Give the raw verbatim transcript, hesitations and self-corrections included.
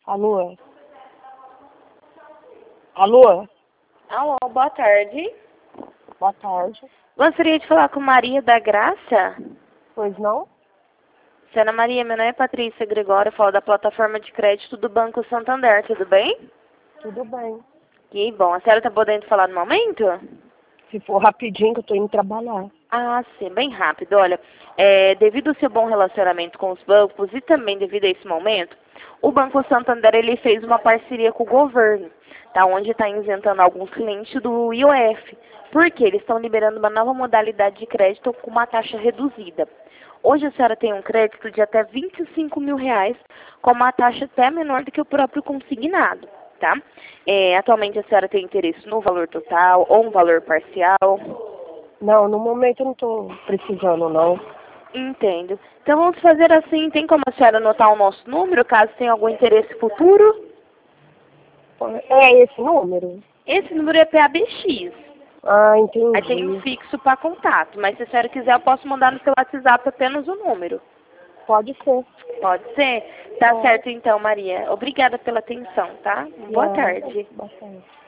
Alô? Alô? Alô, boa tarde. Boa tarde. Gostaria de falar com Maria da Graça. Pois não? Senhora Maria, meu nome é Patrícia Gregório, eu falo da plataforma de crédito do Banco Santander, tudo bem? Tudo bem. Que bom. A senhora está podendo falar no momento? Se for rapidinho que eu tô indo trabalhar. Ah, sim, bem rápido. Olha, é, devido ao seu bom relacionamento com os bancos e também devido a esse momento, o Banco Santander ele fez uma parceria com o governo, tá? Onde está isentando alguns clientes do I O F, porque eles estão liberando uma nova modalidade de crédito com uma taxa reduzida. Hoje a senhora tem um crédito de até vinte e cinco mil reais, com uma taxa até menor do que o próprio consignado, tá? É, atualmente a senhora tem interesse no valor total ou um valor parcial? Não, no momento eu não tô precisando, não. Entendo. Então vamos fazer assim, tem como a senhora anotar o nosso número, caso tenha algum interesse futuro? É esse número? Esse número é P A B X. Ah, Aí tem um entendi. fixo para contato, mas se a senhora quiser eu posso mandar no seu WhatsApp apenas o número. Pode ser. Pode ser? Tá Pode. certo então, Maria. Obrigada pela atenção, tá? Boa Não, tarde. boa tarde.